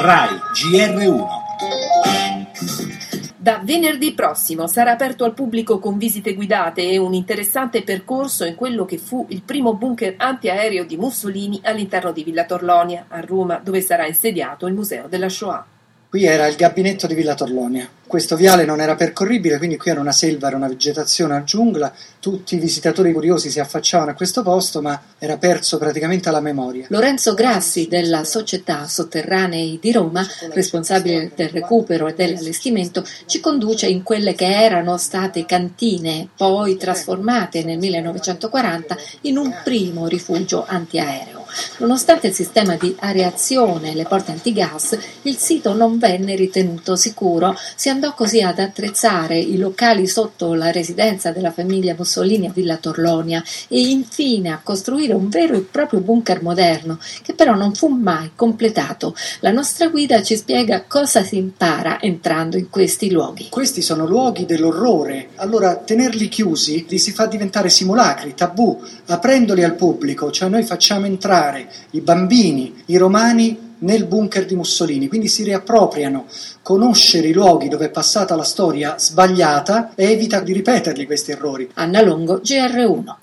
RAI GR1. Da venerdì prossimo sarà aperto al pubblico con visite guidate e un interessante percorso in quello che fu il primo bunker antiaereo di Mussolini all'interno di Villa Torlonia, a Roma, dove sarà insediato il Museo della Shoah. Qui era il gabinetto di Villa Torlonia. Questo viale non era percorribile, quindi qui era una selva, era una vegetazione a giungla. Tutti i visitatori curiosi si affacciavano a questo posto, ma era perso praticamente alla memoria. Lorenzo Grassi della Società Sotterranei di Roma, responsabile del recupero e dell'allestimento, ci conduce in quelle che erano state cantine, poi trasformate nel 1940 in un primo rifugio antiaereo. Nonostante il sistema di areazione e le porte antigas, il sito non venne ritenuto sicuro. Si andò così ad attrezzare i locali sotto la residenza della famiglia Mussolini a Villa Torlonia e infine a costruire un vero e proprio bunker moderno, che però non fu mai completato. La nostra guida ci spiega cosa si impara entrando in questi luoghi. Questi sono luoghi dell'orrore, allora tenerli chiusi li si fa diventare simulacri, tabù, aprendoli al pubblico, cioè noi facciamo entrare i bambini, i romani nel bunker di Mussolini, quindi si riappropriano. Conoscere i luoghi dove è passata la storia sbagliata evita di ripeterli questi errori. Anna Longo, GR1.